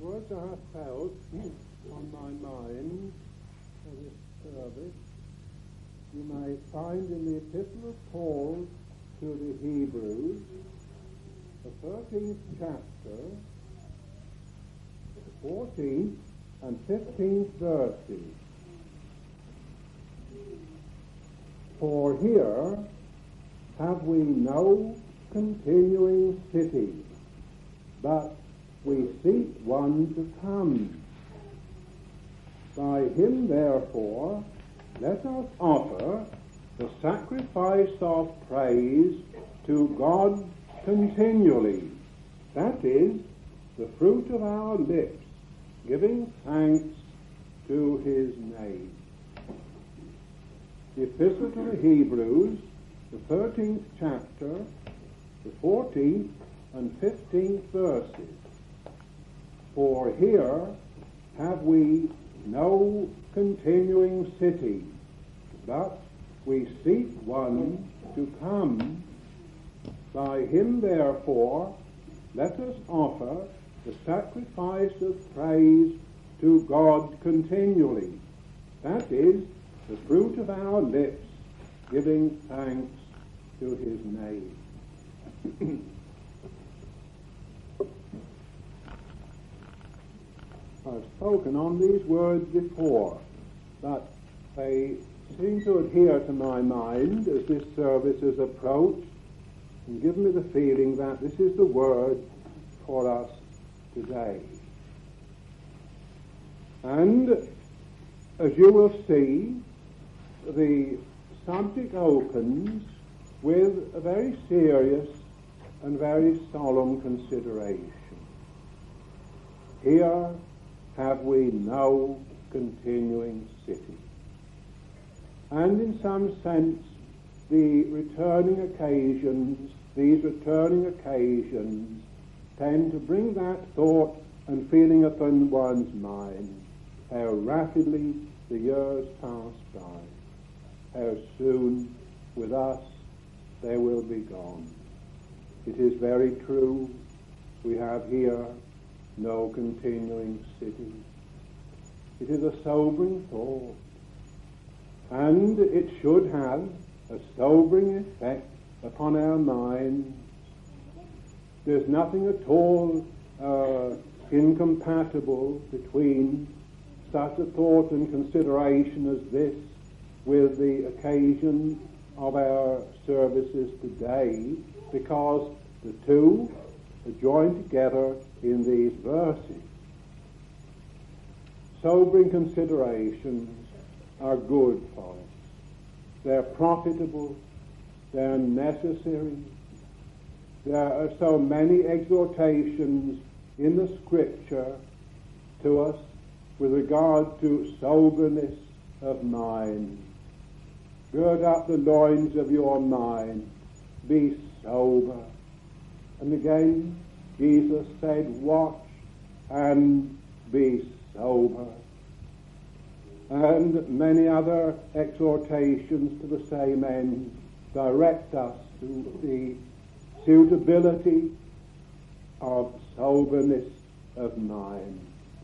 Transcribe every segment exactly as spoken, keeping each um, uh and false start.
words I have felt on my mind for this service, you may find in the Epistle of Paul to the Hebrews, the thirteenth chapter, the fourteenth and fifteenth verses. For here have we no continuing city, but we seek one to come. By him, therefore, let us offer the sacrifice of praise to God continually, that is, the fruit of our lips, giving thanks to his name. The Epistle to the Hebrews, the thirteenth chapter, the fourteenth and fifteenth verses. For here have we no continuing city, but we seek one to come. By him, therefore, let us offer the sacrifice of praise to God continually, that is, the fruit of our lips, giving thanks to his name. I've spoken on these words before, but they seem to adhere to my mind as this service has approached and given me the feeling that this is the word for us today. And as you will see, the subject opens with a very serious and very solemn consideration. Here have we no continuing city. And in some sense, the returning occasions, these returning occasions, tend to bring that thought and feeling upon one's mind, how rapidly the years pass by, how soon with us they will be gone. It is very true, we have here no continuing city. It is a sobering thought, and it should have a sobering effect upon our minds. There's nothing at all uh, incompatible between such a thought and consideration as this with the occasion of our services today, because the two are joined together in these verses. Sobering considerations are good for us. They're profitable. They're necessary. There are so many exhortations in the Scripture to us with regard to soberness of mind. Gird up the loins of your mind. Be sober. And again, Jesus said, watch and be sober. And many other exhortations to the same end direct us to the suitability of soberness of mind.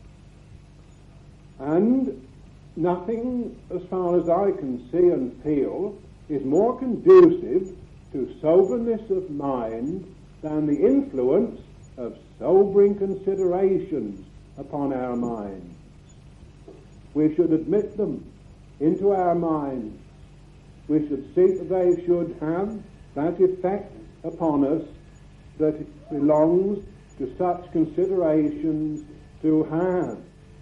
And nothing, as far as I can see and feel, is more conducive to soberness of mind than the influence of sobering considerations upon our minds. We should admit them into our minds. We should see that they should have that effect upon us that it belongs to such considerations to have.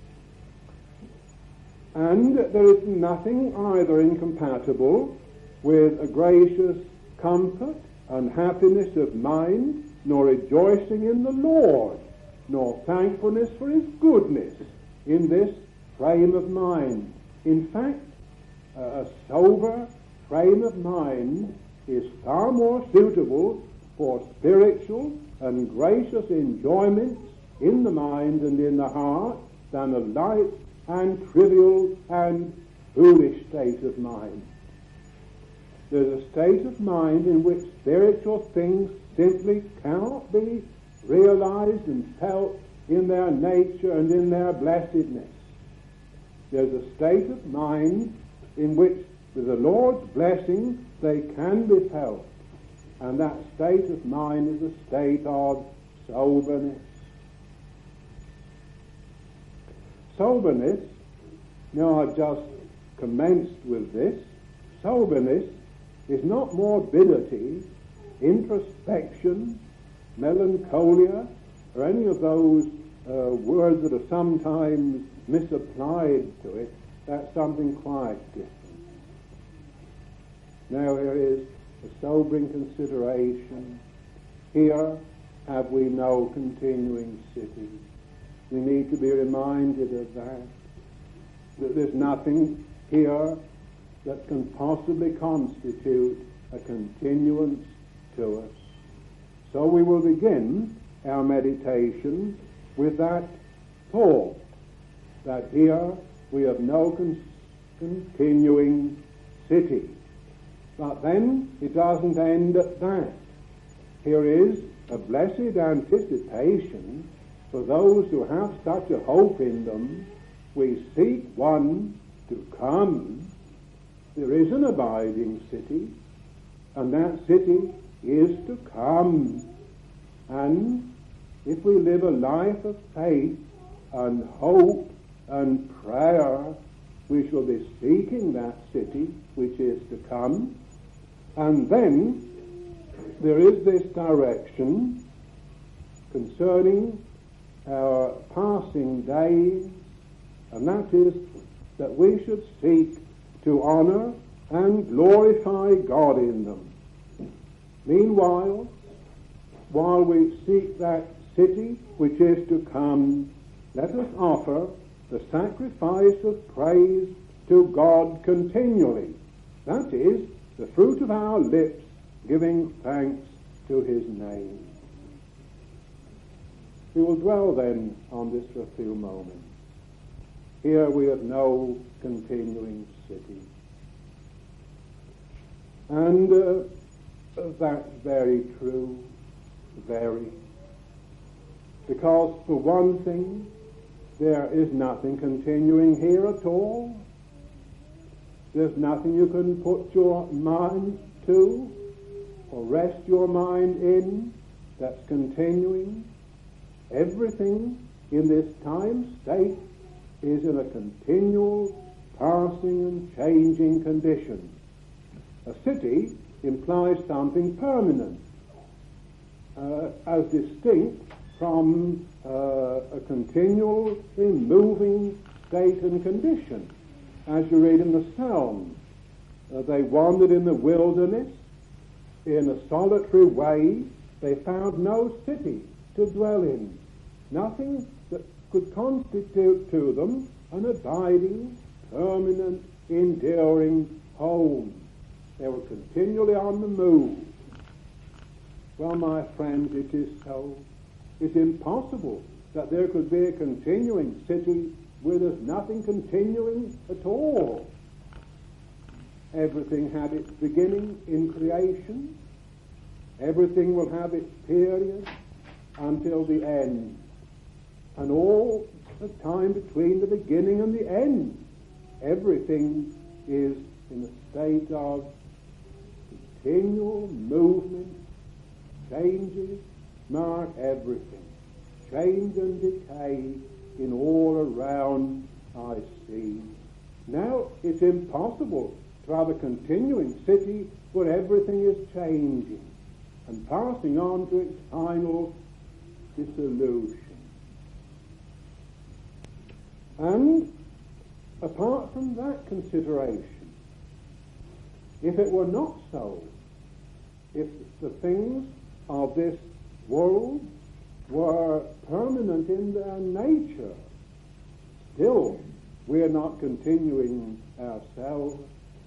And there is nothing either incompatible with a gracious comfort and happiness of mind, nor rejoicing in the Lord, nor thankfulness for his goodness in this frame of mind. In fact, a sober frame of mind is far more suitable for spiritual and gracious enjoyments in the mind and in the heart than a light and trivial and foolish state of mind. There's a state of mind in which spiritual things simply cannot be realized and felt in their nature and in their blessedness. There's a state of mind in which, with the Lord's blessing, they can be felt. And that state of mind is a state of soberness. Soberness, now I've just commenced with this, soberness is not morbidity, introspection, melancholia, or any of those uh, words that are sometimes misapplied to it. That's something quite different. Now here is a sobering consideration. Here have we no continuing city. We need to be reminded of that, that there's nothing here that can possibly constitute a continuance to us. So we will begin our meditation with that thought, that here we have no con- continuing city. But then it doesn't end at that. Here is a blessed anticipation for those who have such a hope in them. We seek one to come. There is an abiding city, and that city is to come. And if we live a life of faith and hope and prayer, we shall be seeking that city which is to come. And then there is this direction concerning our passing days, and that is that we should seek to honor and glorify God in them. Meanwhile, while we seek that city which is to come, let us offer the sacrifice of praise to God continually. That is, the fruit of our lips giving thanks to his name. We will dwell then on this for a few moments. Here we have no continuing city. And uh, that's very true, very. Because for one thing, there is nothing continuing here at all. There's nothing you can put your mind to or rest your mind in that's continuing. Everything in this time state is in a continual passing and changing condition. A city implies something permanent, uh, as distinct from uh, a continually moving state and condition. As you read in the Psalms, uh, they wandered in the wilderness in a solitary way. They found no city to dwell in, nothing that could constitute to them an abiding, permanent, enduring home. They were continually on the move. Well, my friends, it is so. It's impossible that there could be a continuing city where there's nothing continuing at all. Everything had its beginning in creation. Everything will have its period until the end. And all the time between the beginning and the end, everything is in a state of continual movement. Changes mark everything. Change and decay in all around I see. Now it's impossible to have a continuing city where everything is changing and passing on to its final dissolution. And apart from that consideration, if it were not so, if the things of this world were permanent in their nature, still we're not continuing ourselves.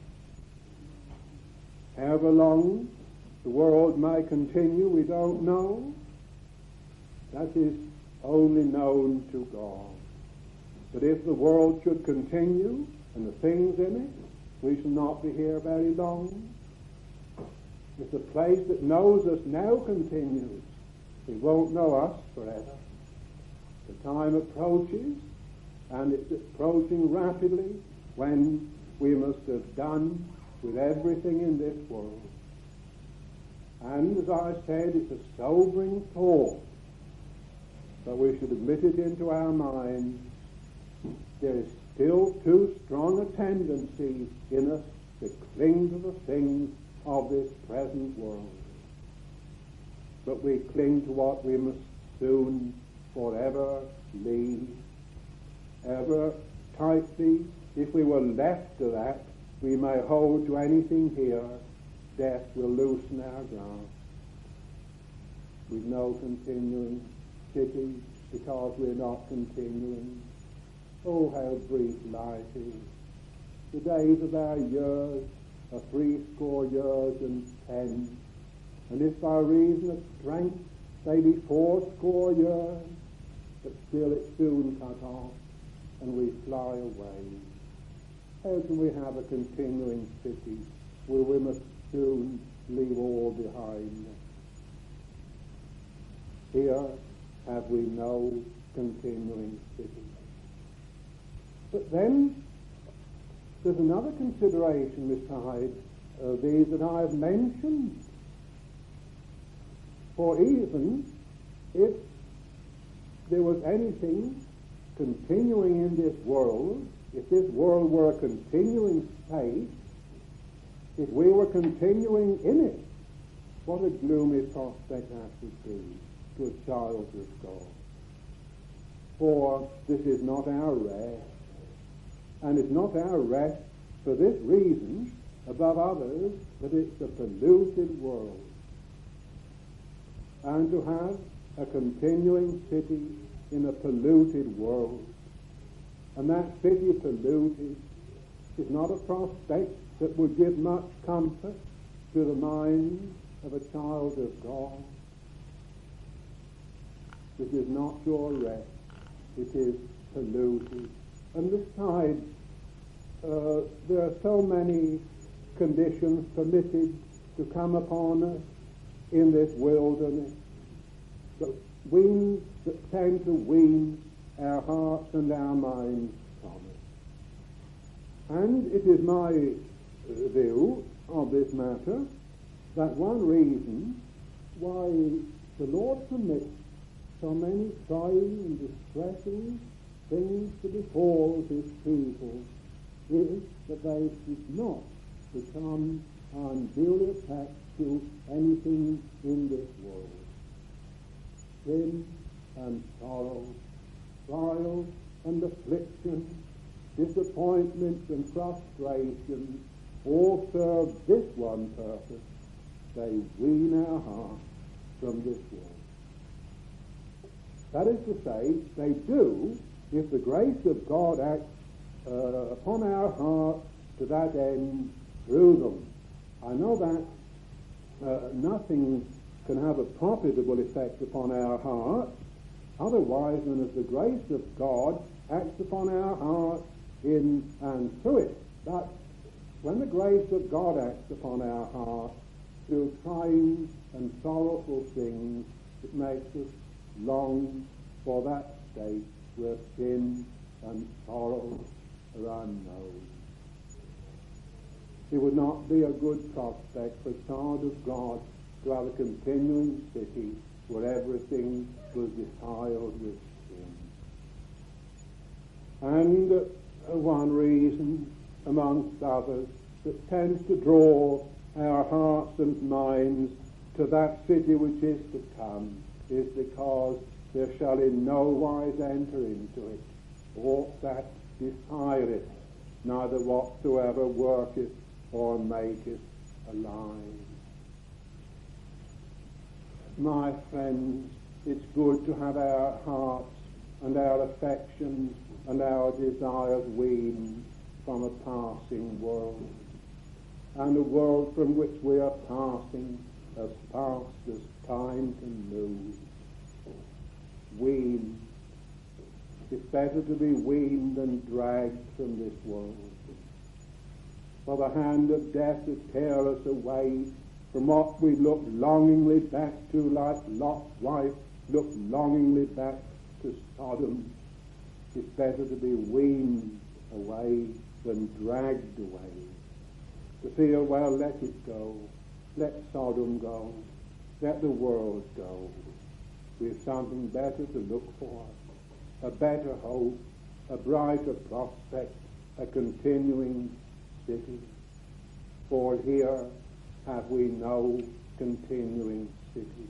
However long the world may continue, we don't know. That is only known to God. But if the world should continue, and the things in it, we shall not be here very long. If the place that knows us now continues, we won't know us forever. The time approaches, and it's approaching rapidly, when we must have done with everything in this world. And as I said, it's a sobering thought, but we should admit it into our minds. There is still too strong a tendency in us to cling to the things of this present world. But we cling to what we must soon forever leave. Ever tightly, if we were left to that, we may hold to anything here. Death will loosen our grasp. With no continuing city, because we're not continuing. Oh, how brief life is. The days of our years are threescore years and ten, and if by reason of strength they be fourscore years, but still it's soon cut off, and we fly away. How can we have a continuing city where we must soon leave all behind? Here have we no continuing city. But then there's another consideration besides uh, these that I have mentioned. For even if there was anything continuing in this world, if this world were a continuing state, if we were continuing in it, what a gloomy prospect that would be to a child of God. For this is not our rest, and it's not our rest for this reason, above others, that it's a polluted world. And to have a continuing city in a polluted world, and that city polluted, is not a prospect that would give much comfort to the mind of a child of God. This is not your rest. It is polluted. And besides, uh, there are so many conditions permitted to come upon us in this wilderness that wean, that tend to wean our hearts and our minds from it. And it is my view of this matter that one reason why the Lord permits so many trying and distressing things to befall his people is that they should not become unduly attached to anything in this world. Sin and sorrow, trial and affliction, disappointments and frustration all serve this one purpose. They wean our hearts from this world. That is to say, they do if the grace of God acts uh, upon our hearts to that end through them. I know that uh, nothing can have a profitable effect upon our hearts otherwise than as the grace of God acts upon our hearts in and through it. But when the grace of God acts upon our hearts through trying and sorrowful things, it makes us long for that state where sin and sorrow are unknown. It would not be a good prospect for a child of God to have a continuing city where everything was defiled with sin. And uh, one reason, amongst others, that tends to draw our hearts and minds to that city which is to come is because there shall in no wise enter into it aught that defileth, neither whatsoever worketh or maketh alive. My friends, it's good to have our hearts and our affections and our desires weaned from a passing world, and a world from which we are passing as fast as time can move. Weaned. It's better to be weaned than dragged from this world. For the hand of death to tear us away from what we look longingly back to, like Lot's wife looked longingly back to Sodom, it's better to be weaned away than dragged away. To feel, well, let it go. Let Sodom go. Let the world go. We have something better to look for, a better hope, a brighter prospect, a continuing city. For here have we no continuing city.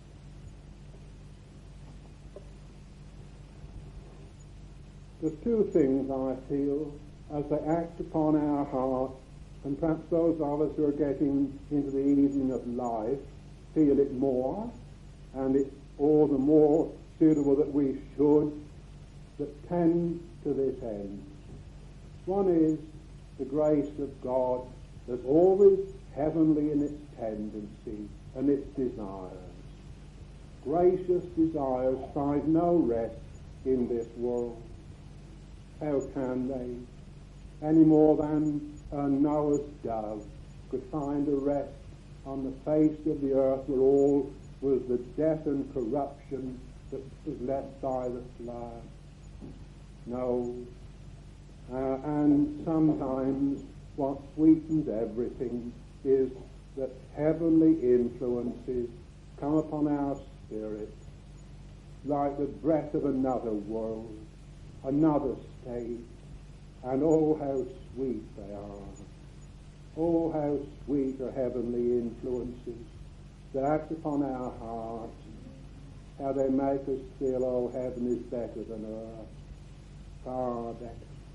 There's two things I feel as they act upon our hearts, and perhaps those of us who are getting into the evening of life feel it more, and it's all the more suitable that we should, that tend to this end. One is the grace of God that's always heavenly in its tendency and its desires. Gracious desires find no rest in this world. How can they? Any more than a Noah's dove could find a rest on the face of the earth where all was the death and corruption that was left by the flood. No. Uh, and sometimes what sweetens everything is that heavenly influences come upon our spirit like the breath of another world, another state, and oh, how sweet they are. Oh, how sweet are heavenly influences that act upon our hearts, how they make us feel, oh, heaven is better than earth, far better.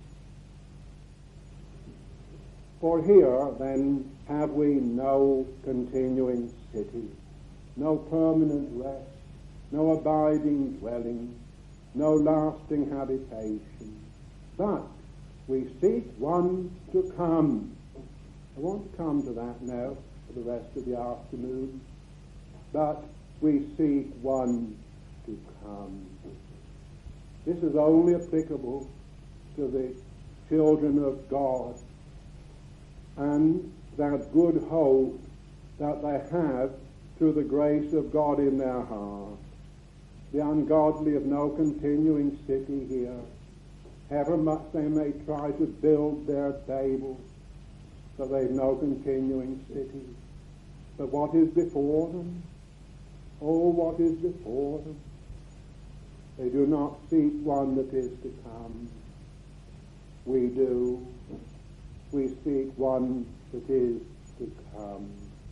For here, then, have we no continuing city, no permanent rest, no abiding dwelling, no lasting habitation, but we seek one to come. I won't come to that now for the rest of the afternoon, but we seek one to come. This is only applicable to the children of God and that good hope that they have through the grace of God in their heart. The ungodly have no continuing city here. However much they may try to build their tables, but they have no continuing city. But what is before them? Oh, what is before them? They do not seek one that is to come. We do. We seek one that is to come.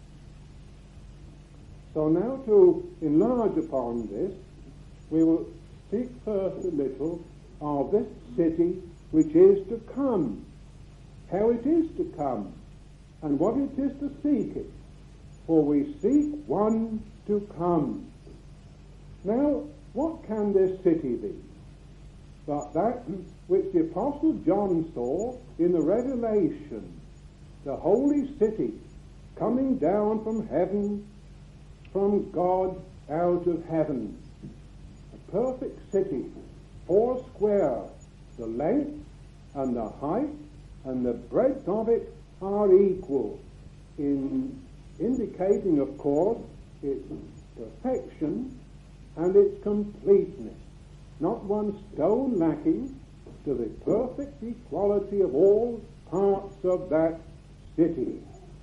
So now to enlarge upon this, we will speak first a little of this city which is to come, how it is to come, and what it is to seek it. For we seek one to come. Now, what can this city be? But that which the Apostle John saw in the Revelation, the holy city coming down from heaven, from God out of heaven. A perfect city, four square. The length and the height and the breadth of it are equal, in indicating, of course, its perfection and its completeness. Not one stone lacking, to the perfect equality of all parts of that city.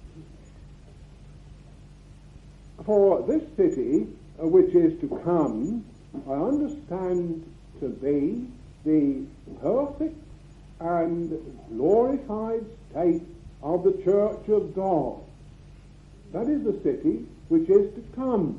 For this city, uh, which is to come, I understand to be the perfect and glorified state of the church of God. That is the city which is to come.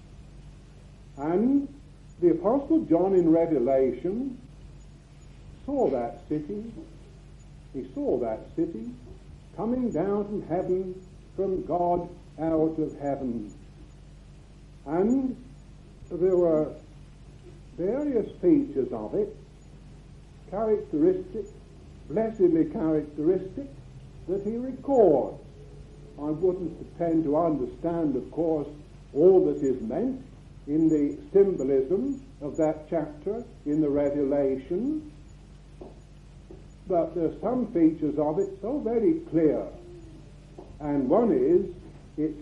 And the Apostle John in Revelation saw that city. He saw that city coming down from heaven, from God out of heaven. And there were various features of it, characteristic, blessedly characteristic, that he records. I wouldn't pretend to understand, of course, all that is meant in the symbolism of that chapter in the Revelation, but there are some features of it so very clear, and one is its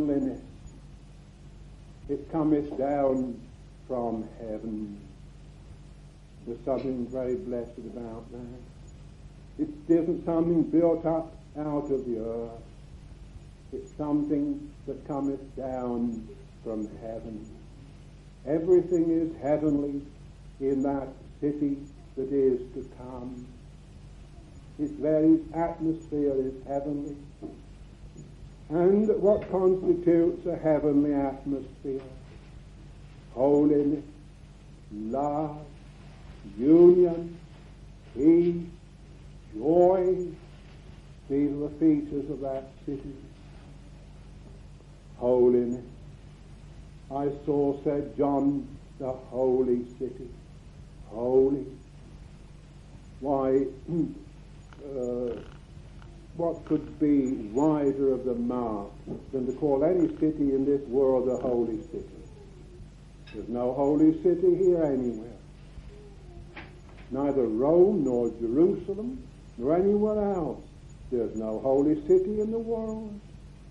heavenliness. It cometh down from heaven. There's something very blessed about that. It isn't something built up out of the earth. It's something that cometh down from heaven. Everything is heavenly in that city that is to come. Its very atmosphere is heavenly. And what constitutes a heavenly atmosphere? Holiness, love, union, peace, joy. These are the features of that city. Holiness. I saw, said John, the holy city. Holy. Why, uh, what could be wider of the mark than to call any city in this world a holy city? There's no holy city here anywhere. Neither Rome nor Jerusalem nor anywhere else. There's no holy city in the world.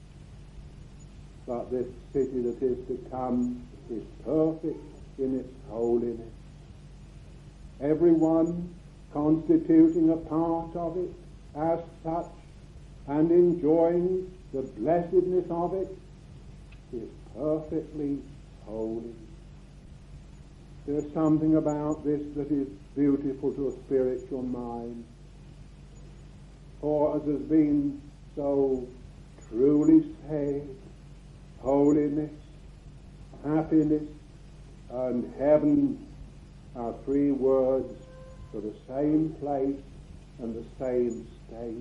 But this city that is to come is perfect in its holiness. Everyone constituting a part of it as such and enjoying the blessedness of it is perfectly holy. There's something about this that is beautiful to a spiritual mind. For as has been so truly said, holiness, happiness, and heaven are three words for the same place and the same state.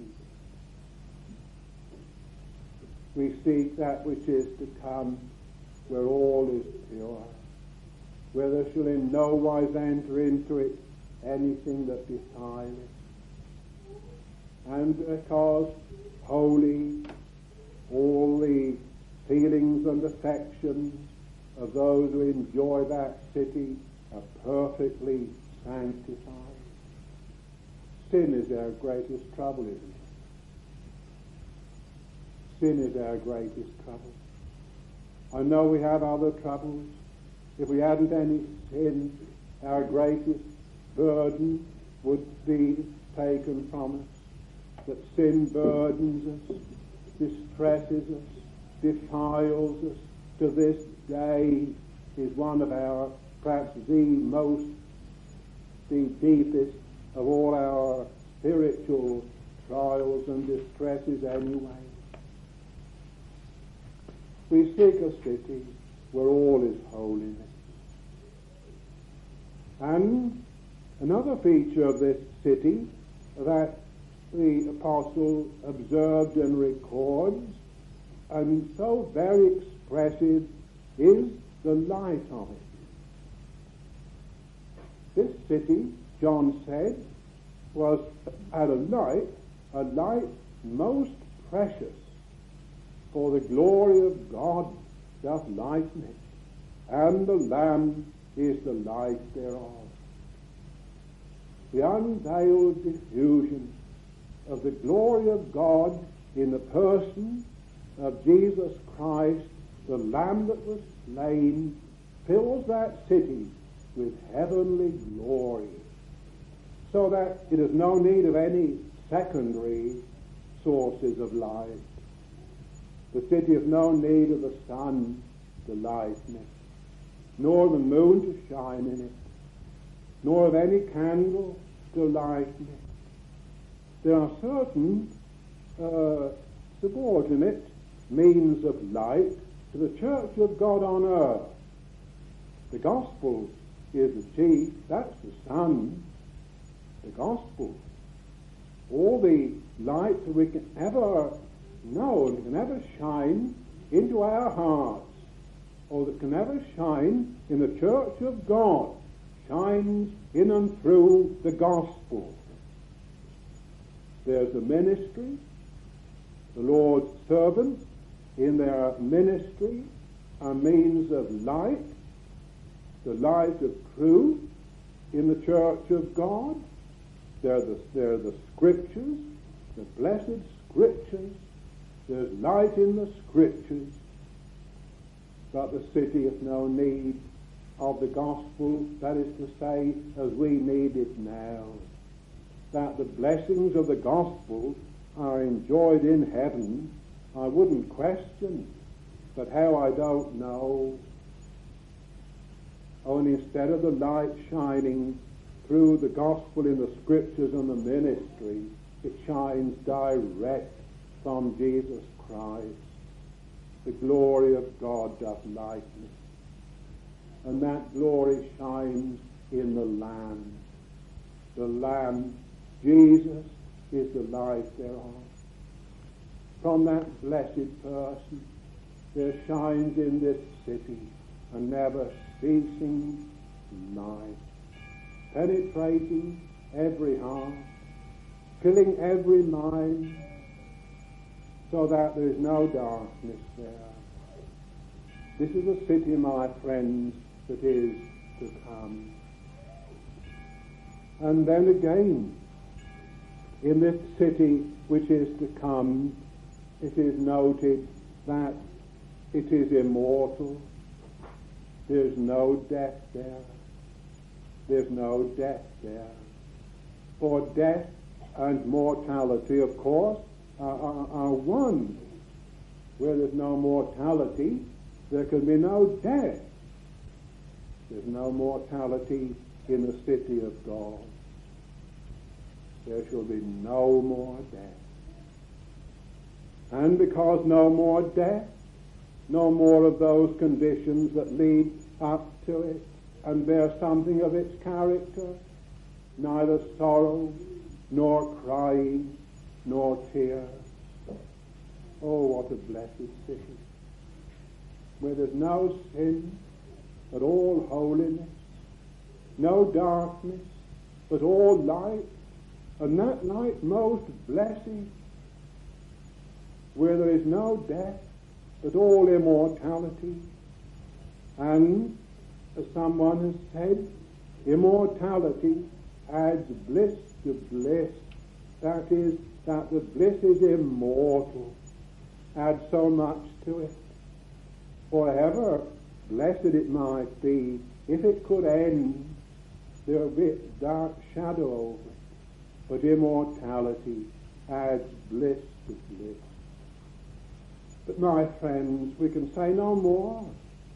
We seek that which is to come, where all is pure, where there shall in no wise enter into it anything that defile it. And because holy, all the feelings and affections of those who enjoy that city are perfectly sanctified. Sin is our greatest trouble, isn't it? Sin is our greatest trouble. I know we have other troubles. If we hadn't any sin, our greatest burden would be taken from us. That sin burdens us, distresses us, defiles us, to this day is one of our, perhaps the most, the deepest of all our spiritual trials and distresses anyway. We seek a city where all is holiness. And another feature of this city that the apostle observed and records, and so very expressive, is the light of it. This city, John said, was at a light, a light most precious, for the glory of God doth lighten it, and the Lamb is the light thereof. The unveiled diffusion of the glory of God in the person of Jesus Christ, the Lamb that was slain, fills that city with heavenly glory, so that it has no need of any secondary sources of light. The city has no need of the sun to lighten it, nor the moon to shine in it, nor of any candle to lighten it. There are certain uh, subordinate means of light to the church of God on earth. The gospel is the chief, that's the sun, the gospel. All the light that we can ever know and can ever shine into our hearts, or that can ever shine in the church of God, shines in and through the gospel. There's the ministry, the Lord's servants in their ministry are means of light, the light of truth in the church of God. They're the, they're the scriptures, the blessed scriptures. There's light in the scriptures, but the city has no need of the gospel, that is to say, as we need it now. That the blessings of the gospel are enjoyed in heaven, I wouldn't question, but how I don't know. Only instead of the light shining through the gospel in the scriptures and the ministry, it shines direct from Jesus Christ. The glory of God doth lighten it. And that glory shines in the Lamb. The Lamb, Jesus, is the light thereof. From that blessed person there shines in this city a never ceasing light, penetrating every heart, filling every mind, so that there is no darkness there. This is a city, my friends, that is to come. And then again, in this city which is to come, it is noted that it is immortal. There's no death there. There's no death there. For death and mortality, of course, are, are, are one. Where there's no mortality, there can be no death. There's no mortality in the city of God. There shall be no more death. And because no more death, no more of those conditions that lead up to it and bear something of its character, neither sorrow, nor crying, nor tears. Oh, what a blessed city, where there's no sin, but all holiness, no darkness, but all light, and that light most blessed, where there is no death, but all immortality. And, as someone has said, immortality adds bliss to bliss. That is, that the bliss is immortal, adds so much to it. Forever blessed it might be, if it could end, there would be a dark shadow over it. But immortality adds bliss to bliss. But my friends, we can say no more.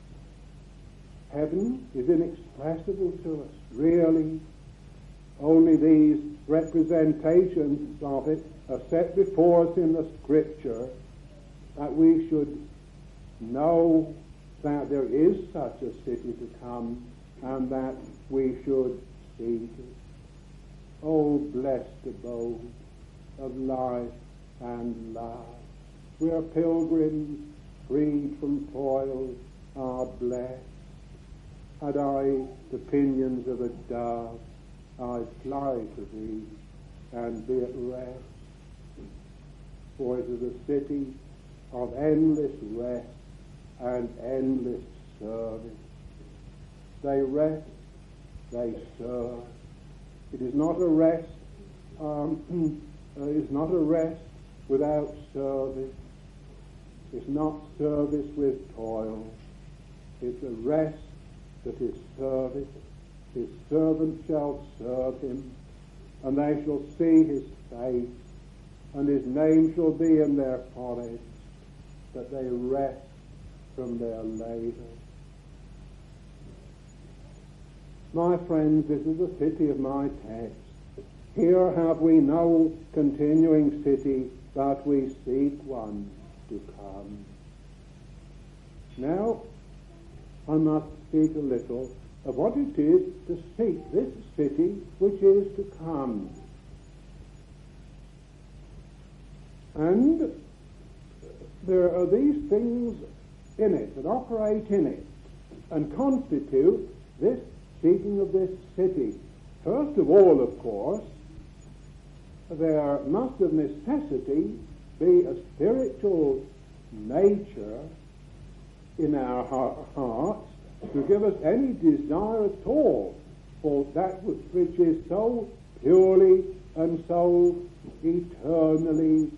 Heaven is inexpressible to us, really. Only these representations of it are set before us in the Scripture, that we should know that there is such a city to come, and that we should seek it. Oh, blessed abode of life and love, where pilgrims freed from toil are blessed. Had I the pinions of a dove, I'd fly to thee and be at rest. For it is a city of endless rest and endless service. They rest, they serve. It is not a rest, um, uh, it is not a rest without service. It's not service with toil. It's a rest that is service. His servants shall serve him, and they shall see his face, and his name shall be in their foreheads, that they rest from their labor. My friends, this is the city of my text. Here have we no continuing city, but we seek one to come. Now, I must speak a little of what it is to seek this city which is to come. And there are these things in it that operate in it and constitute this seeking of this city. First of all, of course, there must of necessity be a spiritual nature in our hearts to give us any desire at all for that which is so purely and so eternally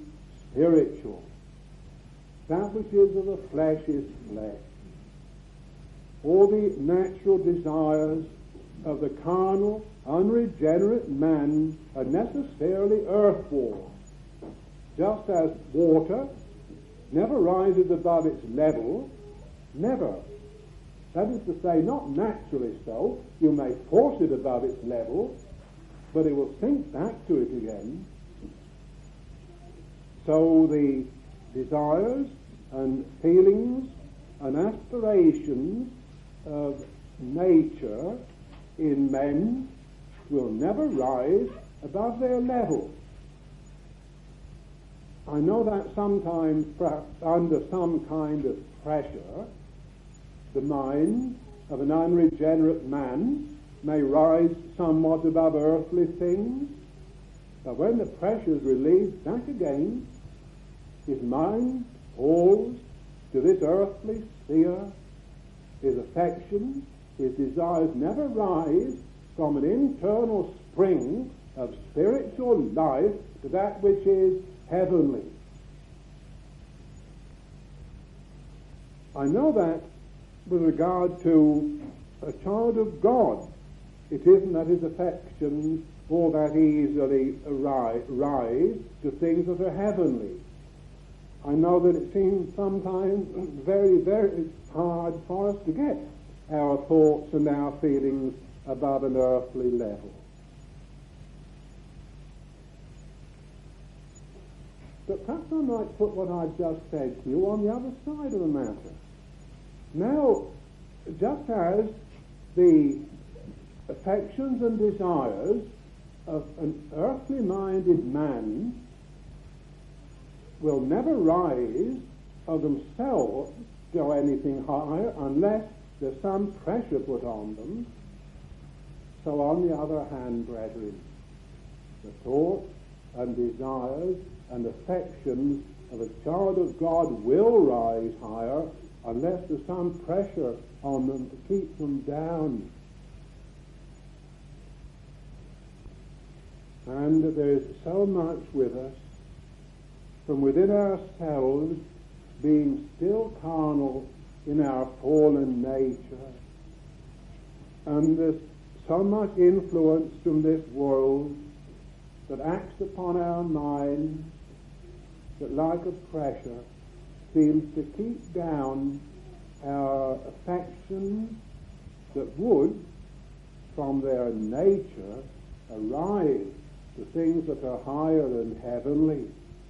spiritual. That which is of the flesh is flesh. all the natural desires of the carnal, unregenerate man are necessarily earthborn. Just as water never rises above its level, never. That is to say, not naturally so. You may force it above its level, but it will sink back to it again. So the desires and feelings and aspirations of nature in men will never rise above their level. I know that sometimes, perhaps under some kind of pressure, the mind of an unregenerate man may rise somewhat above earthly things, but when the pressure is relieved, back again, his mind falls to this earthly sphere. His affections, his desires never rise from an internal spring of spiritual life to that which is heavenly. I know that with regard to a child of God, it isn't that his affections all that easily rise, rise to things that are heavenly. I know that it seems sometimes very, very hard for us to get our thoughts and our feelings above an earthly level. But perhaps I might put what I've just said to you on the other side of the matter. Now, just as the affections and desires of an earthly-minded man will never rise of themselves to anything higher unless there's some pressure put on them, so on the other hand, brethren, the thoughts and desires and affections of a child of God will rise higher unless there's some pressure on them to keep them down. And there's so much with us from within ourselves being still carnal in our fallen nature, and there's so much influence from this world that acts upon our minds that like a pressure seems to keep down our affections that would from their nature arise to things that are higher and heavenly.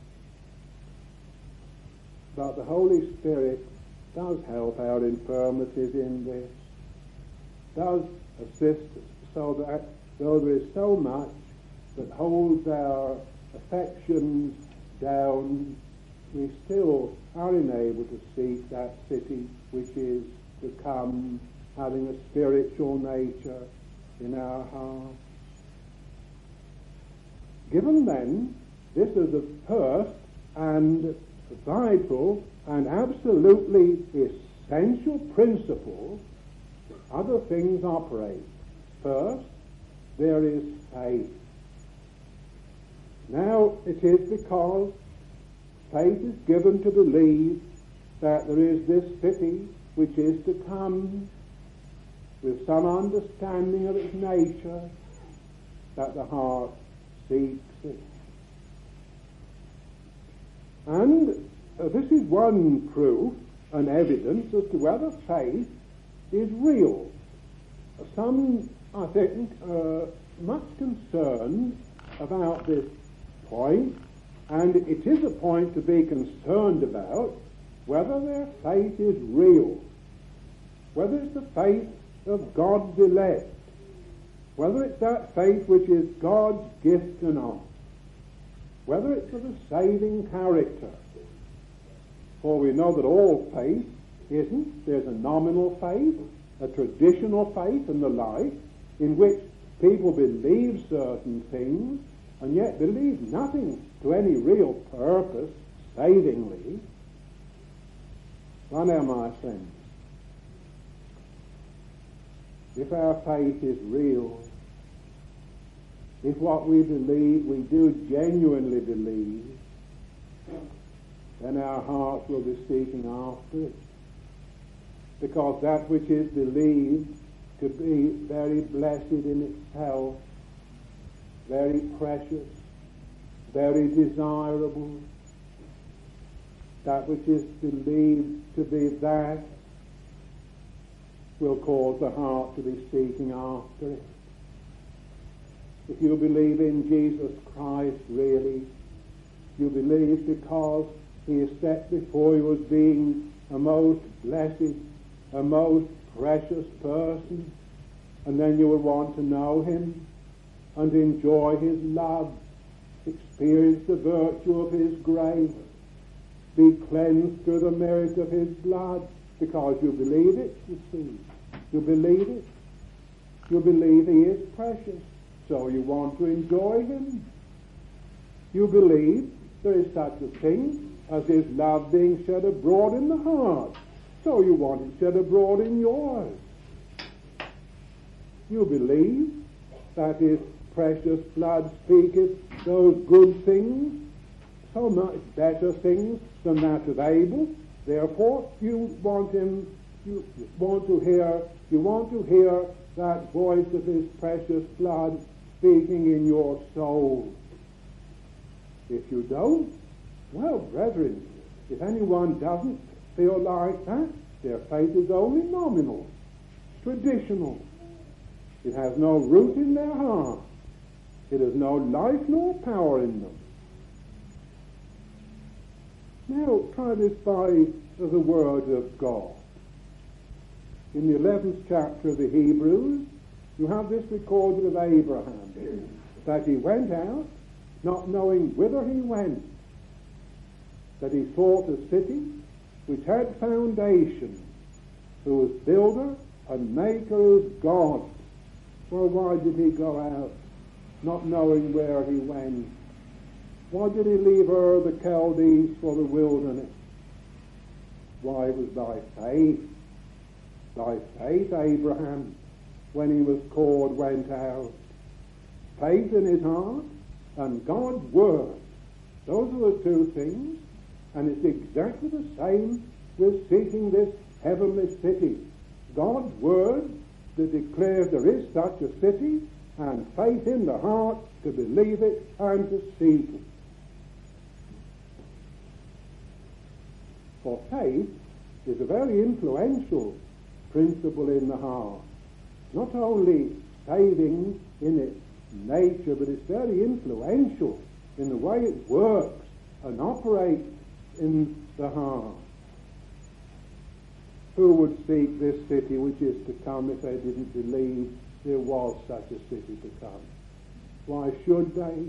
But the Holy Spirit does help our infirmities in this, does assist so that though there is so much that holds our affections down, we still are enabled to seek that city which is to come, having a spiritual nature in our hearts. Given then, this is the first and vital and absolutely essential principle, other things operate. First, there is faith. Now, it is because faith is given to believe that there is this city which is to come with some understanding of its nature that the heart seeks it. And uh, this is one proof and evidence as to whether faith is real. Some, I think, uh, much concerned about this point, and it is a point to be concerned about whether their faith is real, whether it's the faith of God's elect, whether it's that faith which is God's gift to us, whether it's of a saving character. For we know that all faith isn't. There's a nominal faith, a traditional faith and the like, in which people believe certain things and yet believe nothing to any real purpose savingly. Well, now, my friends, if our faith is real, if what we believe we do genuinely believe, then our hearts will be seeking after it. because that which is believed to be very blessed in itself, very precious, very desirable, that which is believed to be that will cause the heart to be seeking after it. If you believe in Jesus Christ really, you believe because he is set before you as being a most blessed, a most precious person, and then you will want to know him and enjoy his love, experience the virtue of his grace, be cleansed through the merit of his blood, because you believe it, you see. You believe it. You believe he is precious, so you want to enjoy him. You believe there is such a thing as his love being shed abroad in the heart, so you want it shed abroad in yours. You believe that his precious blood speaketh those good things, so much better things than that of Abel. Therefore, you want him, you want to hear, you want to hear that voice of his precious blood speaking in your soul. If you don't, well, brethren, if anyone doesn't feel like that, their faith is only nominal, traditional. It has no root in their heart. It has no life nor power in them. Now, try this by the Word of God. In the eleventh chapter of the Hebrews, you have this recorded of Abraham, that he went out, not knowing whither he went, that he sought a city which had foundation, whose builder and maker is God. Well, why did he go out, not knowing where he went? Why did he leave Ur the Chaldees for the wilderness? Why, it was by faith. By faith, Abraham, when he was called, went out. Faith in his heart and God's word. Those are the two things. And it's exactly the same with seeking this heavenly city. God's word that declares there is such a city, and faith in the heart to believe it and to seek it. For faith is a very influential principle in the heart. Not only saving in its nature, but it's very influential in the way it works and operates in the heart. Who would seek this city which is to come if they didn't believe there was such a city to come? Why should they?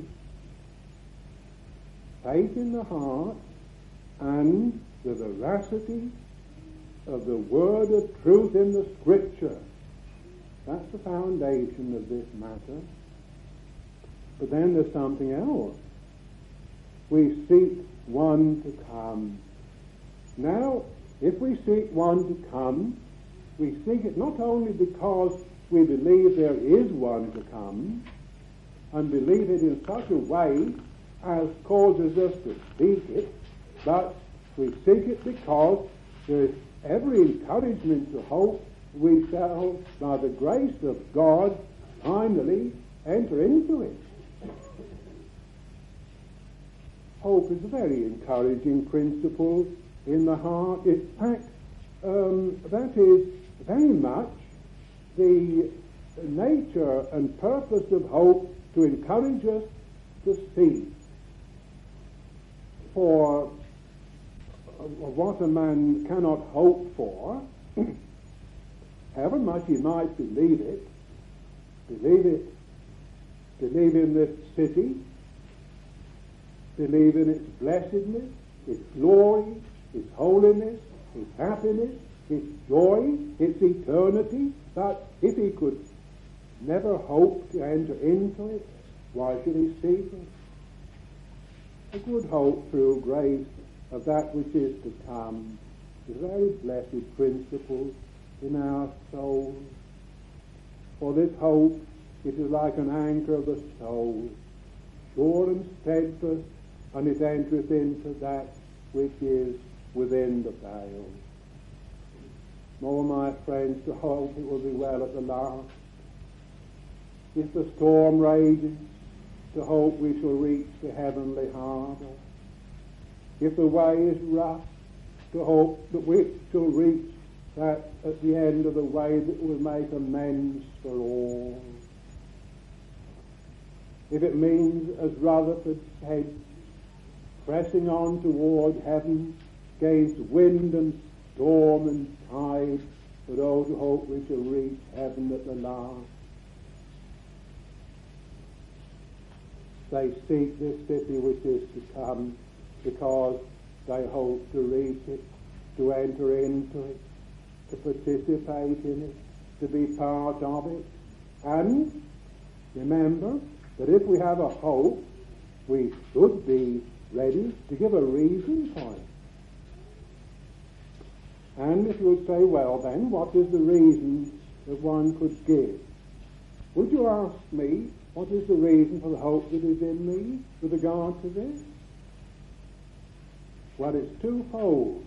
Faith in the heart and the veracity of the word of truth in the Scripture. That's the foundation of this matter. But then there's something else. We seek one to come. Now, if we seek one to come, we seek it not only because we believe there is one to come, and believe it in such a way as causes us to seek it, but we seek it because there is every encouragement to hope we shall, by the grace of God, finally enter into it. Hope is a very encouraging principle in the heart. In fact, um, that is very much the nature and purpose of hope, to encourage us to see. For what a man cannot hope for, however much he might believe it, believe it, believe in this city, believe in its blessedness, its glory, its holiness, its happiness, its joy, its eternity, but if he could never hope to enter into it, why should he seek it? A good hope through grace of that which is to come is a very blessed principle in our souls. For this hope, it is like an anchor of the soul, sure and steadfast, and it entereth into that which is within the veil. more, my friends, to hope it will be well at the last. If the storm rages, to hope we shall reach the heavenly harbour. If the way is rough, to hope that we shall reach that at the end of the way that will make amends for all. If it means, as Rutherford said, pressing on toward heaven against wind and storm and tide, but oh, to hope we shall reach heaven at the last. They seek this city which is to come because they hope to reach it, to enter into it, to participate in it, to be part of it. And remember that if we have a hope, we should be ready to give a reason for it. And if you would say, well then, what is the reason that one could give? Would you ask me, what is the reason for the hope that is in me with regard to this? Well, it's twofold.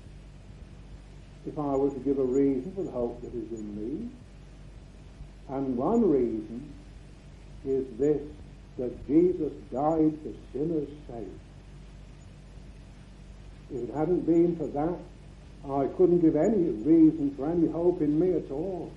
If I were to give a reason for the hope that is in me, and one reason is this, that Jesus died for sinners' sake. If it hadn't been for that, I couldn't give any reason for any hope in me at all.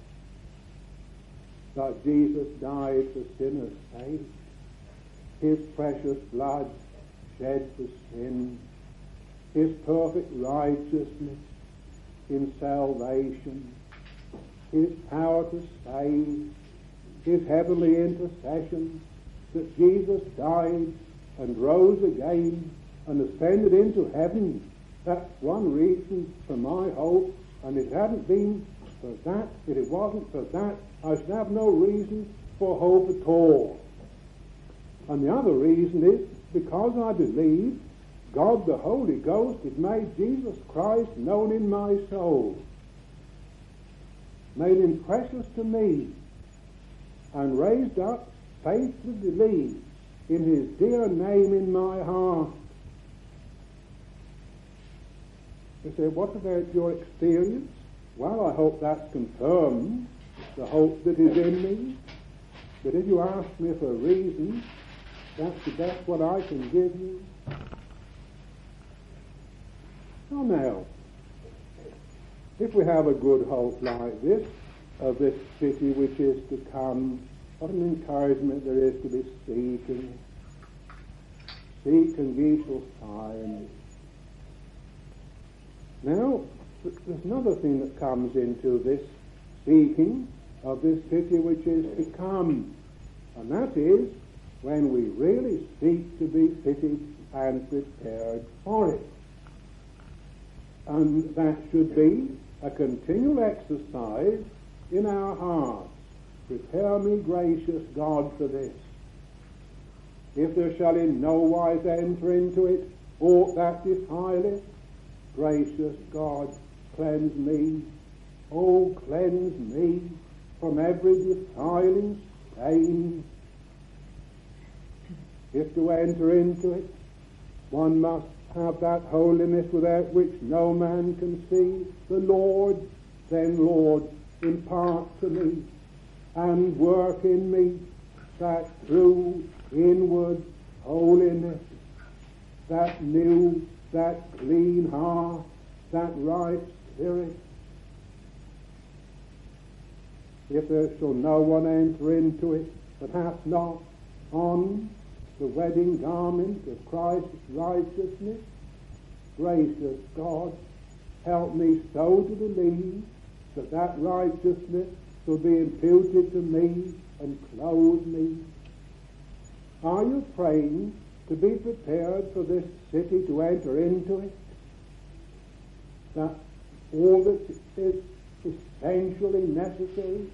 That Jesus died for sinners' sake. His precious blood shed for sin. His perfect righteousness in salvation. His power to save. His heavenly intercession. That Jesus died and rose again and ascended into heaven. That's one reason for my hope. And if it hadn't been for that, if it wasn't for that, I should have no reason for hope at all. And the other reason is because I believe God the Holy Ghost has made Jesus Christ known in my soul, made him precious to me, and raised up faith to believe in his dear name in my heart. You say, what about your experience? Well, I hope that confirms the hope that is in me. But if you ask me for a reason, that's the best what I can give you. So now, if we have a good hope like this, of this city which is to come, what an encouragement there is to be seeking. Seek and ye shall find. Now, there's another thing that comes into this seeking of this city which is to come, and that is when we really seek to be fitted and prepared for it. And that should be a continual exercise in our hearts. Prepare me, gracious God, for this. If there shall in no wise enter into it aught that defileth, gracious God, cleanse me, oh, cleanse me from every defiling stain. If to enter into it, one must have that holiness without which no man can see the Lord, then, Lord, impart to me and work in me that true inward holiness, that new, that clean heart, that right spirit. If there shall no one enter into it that hath not on the wedding garment of Christ's righteousness, gracious God, help me so to believe that that righteousness shall be imputed to me and clothe me. Are you praying to be prepared for this city, to enter into it? That all that is essentially necessary,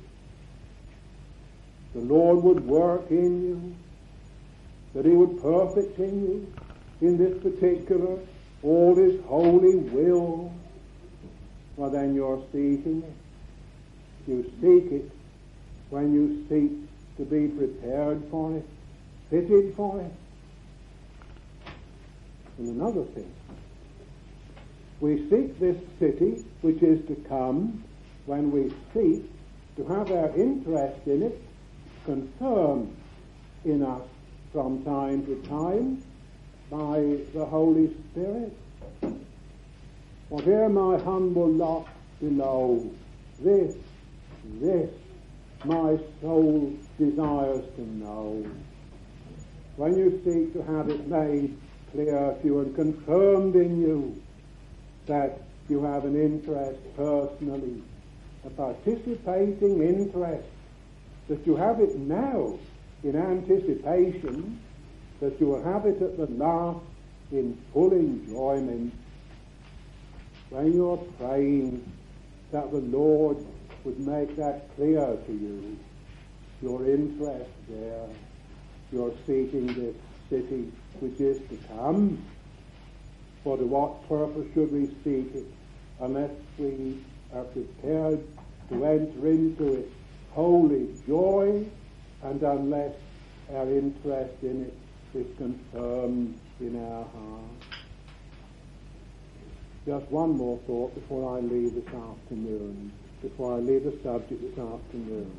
the Lord would work in you, that he would perfect in you in this particular, all his holy will. Well, then you're seeking it. You seek it when you seek to be prepared for it, fitted for it. And another thing, We seek this city which is to come when we seek to have our interest in it confirmed in us from time to time by the Holy Spirit. For here my humble lot below, this, this my soul desires to know. When you seek to have it made clear to you and confirmed in you that you have an interest personally, a participating interest, that you have it now in anticipation, that you will have it at the last in full enjoyment, when you're praying that the Lord would make that clear to you, your interest there, you're seeking this city which is to come. For to what purpose should we seek it unless we are prepared to enter into it holy joy, and unless our interest in it is confirmed in our heart? Just one more thought before I leave this afternoon, before I leave the subject this afternoon.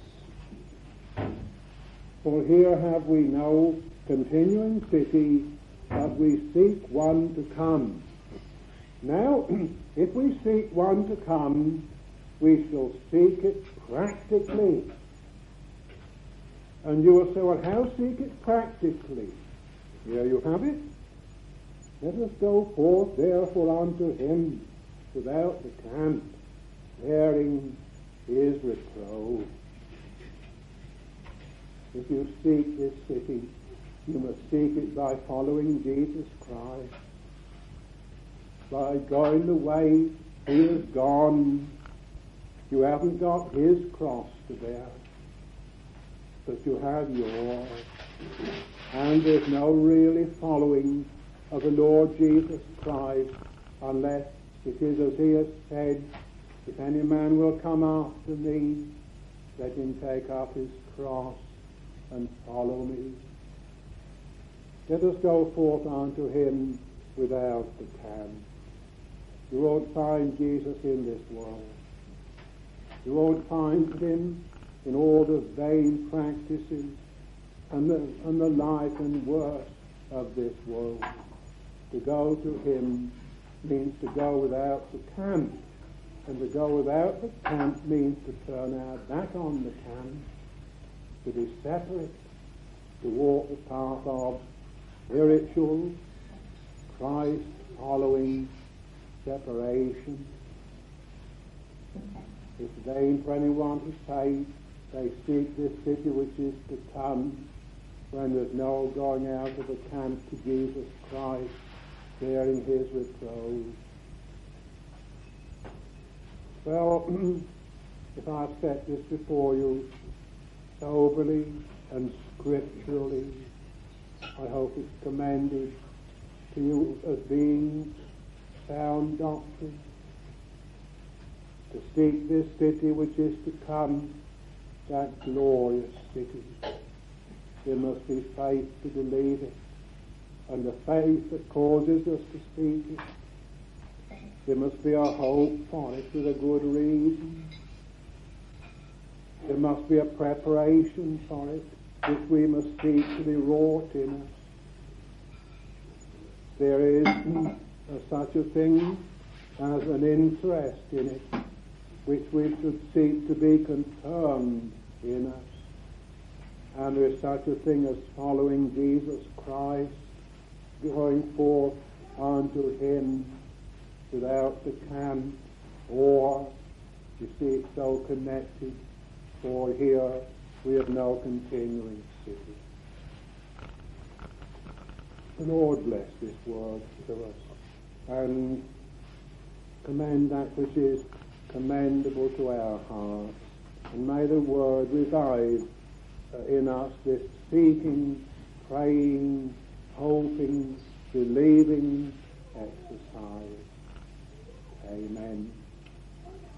For here have we no continuing city, but we seek one to come. Now, if we seek one to come, we shall seek it practically. And you will say, well, how seek it practically? Here you have it. Let us go forth therefore unto him without the camp, bearing his reproach. If you seek this city, you must seek it by following Jesus Christ, by going the way he has gone. You haven't got his cross to bear, but you have yours. And there's no really following of the Lord Jesus Christ unless it is as he has said, if any man will come after me, let him take up his cross and follow me. Let us go forth unto him without the camp. You won't find Jesus in this world. You won't find him in all the vain practices and the, and the life and work of this world. To go to him means to go without the camp, and to go without the camp means to turn our back on the camp, to be separate, to walk the path of spiritual, Christ-following separation. It's vain for anyone to say they seek this city which is to come when there's no going out of the camp to Jesus Christ, bearing his reproach. Well, if I set this before you soberly and scripturally, I hope it's commended to you as being sound doctrine. To seek this city which is to come, that glorious city, there must be faith to believe it, and the faith that causes us to seek it. There must be a hope for it with a good reason. There must be a preparation for it, which we must seek to be wrought in us. There is uh, such a thing as an interest in it, which we should seek to be confirmed in us. And there is such a thing as following Jesus Christ, going forth unto him without the camp, or, you see, it's so connected, for here we have no continuing city. The Lord bless this word to us, and commend that which is commendable to our hearts, and may the word revive uh, in us this seeking, praying, hoping, believing exercise. Amen.